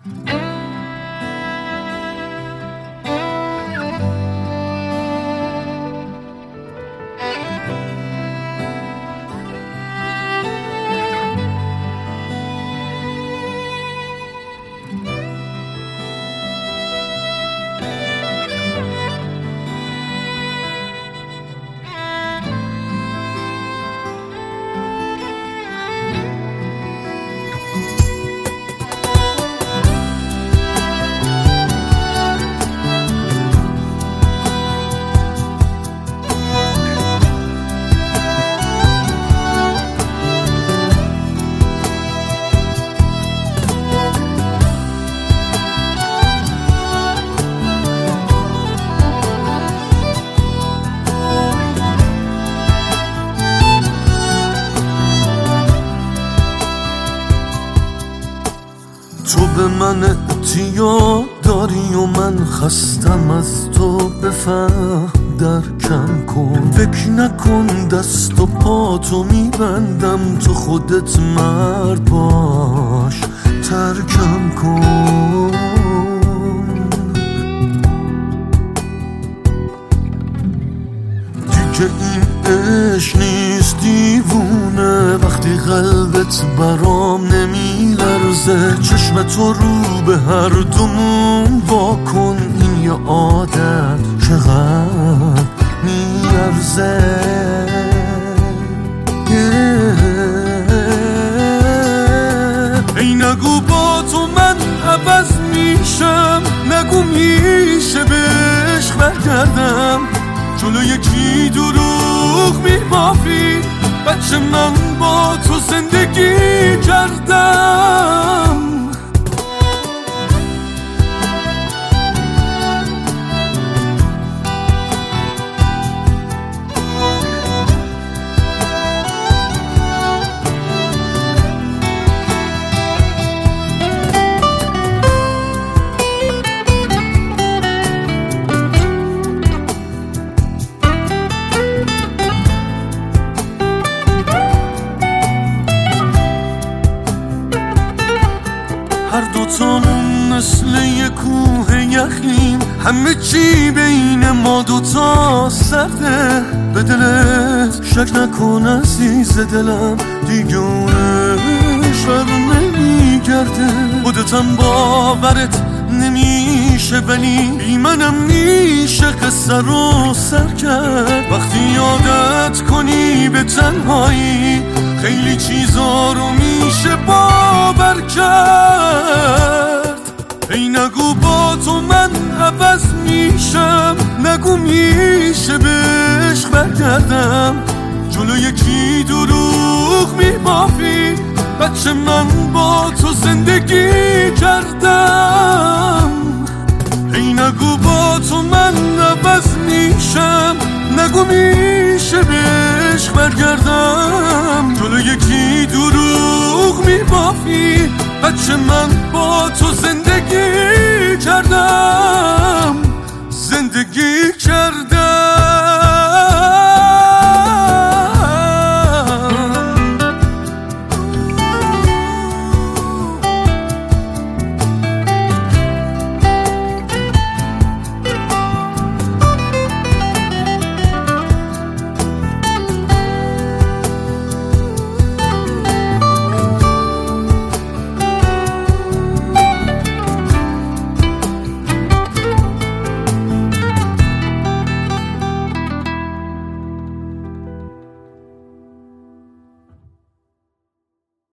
تو به من اعتیاد داری و من خستم از تو، بفهم درکم کن. فکر نکن دست و پاتو میبندم، تو خودت مرد باش ترکم کن. دیگه این عشق نیست دیوونه، وقتی قلبت برام نمیلرزه. چشمتو رو به هر دومون واکن، این یه عادت چقدر میارزه. ای نگو با تو من عوض میشم، نگو میشه به عشق برگردم. جلو یکی دروغ میبافی، بچه من با تو زندگی کردم. هر دوتامون مثل یه کوه یخیم، همه چی بین ما دوتا سرده. به دلت شک نکن عزیز دلم، دیگه اونش بر نمیگرده. خودتم باورت نمیشه ولی بی منم میشه قصه رو سر کرد. وقتی عادت کنی به تنهایی، خیلی چیزا رو میشه باور کرد. ای نگو با تو من عوض میشم، نگو میشه به عشق برگردم. جلو یکی دروغ میبافی، بچه من با تو زندگی کردم. ای نگو با تو من عوض میشم، نگو میشه به عشق برگردم. جلو یکی دروغ میبافی، بچه من با تو زندگی کردم. زندگی کردم.